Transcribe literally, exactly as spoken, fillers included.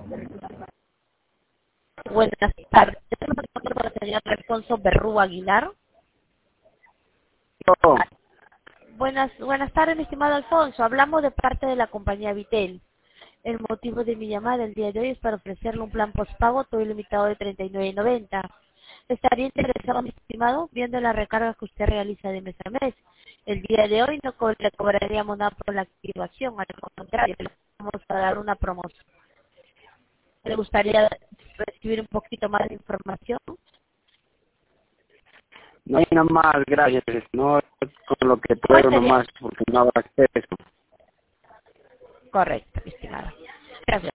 Buenas tardes, señor Alfonso Berrú Aguilar. No, Buenas, buenas tardes, mi estimado Alfonso. Hablamos de parte de la compañía Vitel. El motivo de mi llamada el día de hoy es para ofrecerle un plan postpago todo ilimitado de treinta y nueve noventa. ¿Estaría interesado, mi estimado, viendo la recarga que usted realiza de mes a mes? El día de hoy no co- le cobraríamos nada por la activación, al contrario, le vamos a dar una promoción. ¿Le gustaría recibir un poquito más de información? no hay nada más, gracias. No con lo que ¿Cuál puedo sería? nomás, porque no hago acceso. Correcto, mi estimado. Gracias.